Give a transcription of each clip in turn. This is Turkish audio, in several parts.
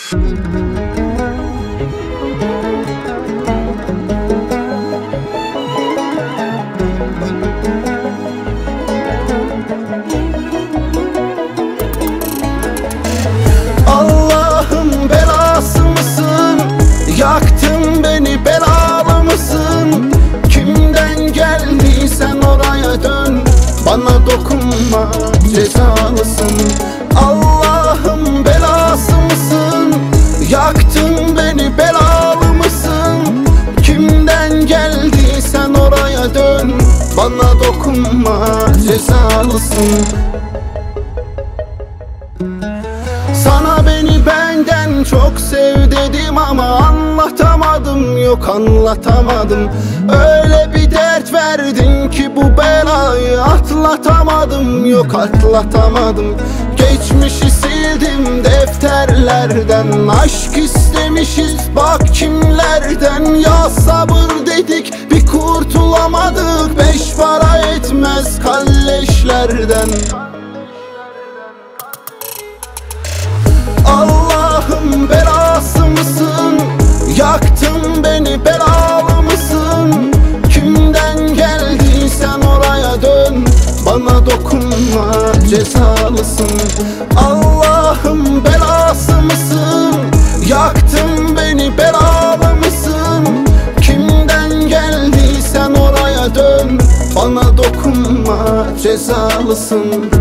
Allah'ın belası mısın? Yaktın beni, belalı mısın? Kimden geldiysen oraya dön, bana dokunma, cezalısın. Allah'ın belası mısın? Yaktın beni, belalı mısın? Kimden geldiysen oraya dön, bana dokunma, cezalısın. Sana beni benden çok sev dedim ama anlatamadım, yok anlatamadım. Öyle bir dert verdin ki bu belayı atlatamadım, yok atlatamadım. Geçmişi sildim defterlerden, aşk istemişiz bak kimlerden. Ya sabır dedik bir kurtulamadık, beş para etmez kalleşlerden. Allah'ın belası mısın? Yaktın beni, belalı mısın? Kimden geldiysen oraya dön, bana dokunma, cezalısın. Allah'ın belası mısın? Yaktın beni, belalı mısın? Kimden geldiysen oraya dön, bana dokunma, cezalısın.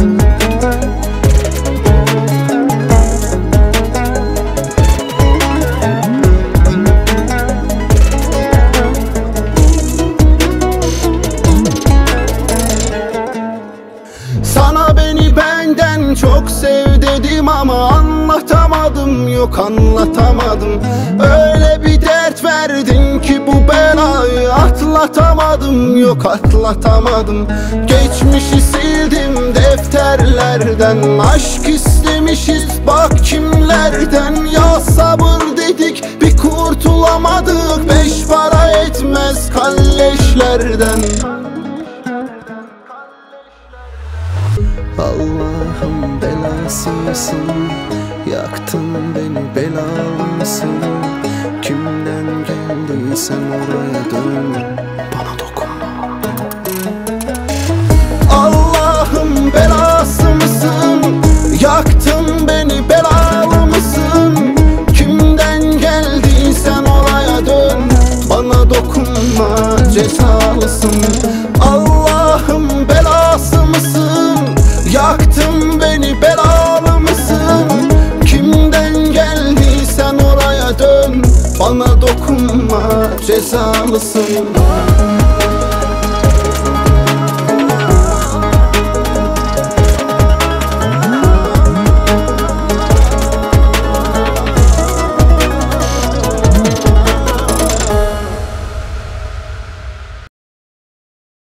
Sana beni benden çok sev dedim ama anlatamadım, yok anlatamadım. Öyle bir dert verdin ki bu belayı atlatamadım, yok atlatamadım. Geçmişi sildim defterlerden, aşk istemişiz bak kimlerden. Ya sabır dedik bir kurtulamadık, beş para etmez kalleşlerden. Allah'ın belası mısın? Yaktın beni, belalı mısın? Kimden geldiysen oraya dön, bana dokunma. Allah'ın belası mısın? Yaktın beni, belalı mısın? Kimden geldiysen oraya dön, bana dokunma, cezalısın. Allah'ın belası mısın? Yaktın beni, belalı mısın? Kimden geldiysen oraya dön, bana dokunma, cezalısın.